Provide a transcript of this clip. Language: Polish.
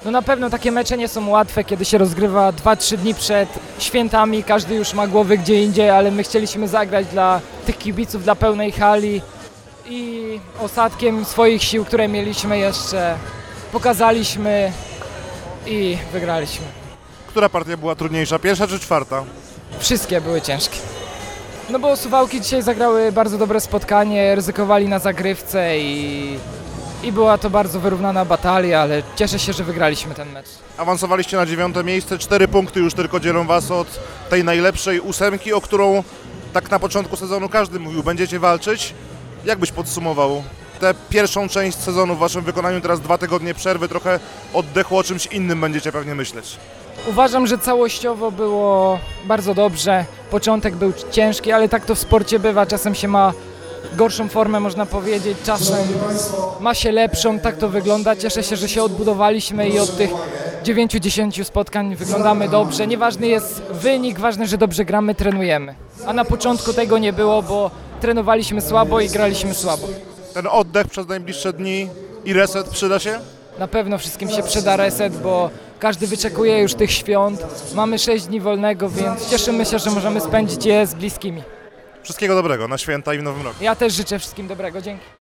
No na pewno takie mecze nie są łatwe, kiedy się rozgrywa 2-3 dni przed świętami, każdy już ma głowy gdzie indziej, ale my chcieliśmy zagrać dla tych kibiców, dla pełnej hali i ostatkiem swoich sił, które mieliśmy jeszcze, pokazaliśmy i wygraliśmy. Która partia była trudniejsza, pierwsza czy czwarta? Wszystkie były ciężkie. No bo Suwałki dzisiaj zagrały bardzo dobre spotkanie, ryzykowali na zagrywce i była to bardzo wyrównana batalia, ale cieszę się, że wygraliśmy ten mecz. Awansowaliście na 9. miejsce, 4 punkty już tylko dzielą was od tej najlepszej 8, o którą tak na początku sezonu każdy mówił, będziecie walczyć. Jak byś podsumował tę pierwszą część sezonu w waszym wykonaniu, teraz 2 tygodnie przerwy, trochę oddechu, o czymś innym będziecie pewnie myśleć? Uważam, że całościowo było bardzo dobrze. Początek był ciężki, ale tak to w sporcie bywa. Czasem się ma gorszą formę, można powiedzieć, czasem ma się lepszą, tak to wygląda. Cieszę się, że się odbudowaliśmy i od tych 9-10 spotkań wyglądamy dobrze. Nieważny jest wynik, ważne, że dobrze gramy, trenujemy. A na początku tego nie było, bo trenowaliśmy słabo i graliśmy słabo. Ten oddech przez najbliższe dni i reset przyda się? Na pewno wszystkim się przyda reset, bo każdy wyczekuje już tych świąt. Mamy 6 dni wolnego, więc cieszymy się, że możemy spędzić je z bliskimi. Wszystkiego dobrego na święta i w nowym roku. Ja też życzę wszystkim dobrego. Dzięki.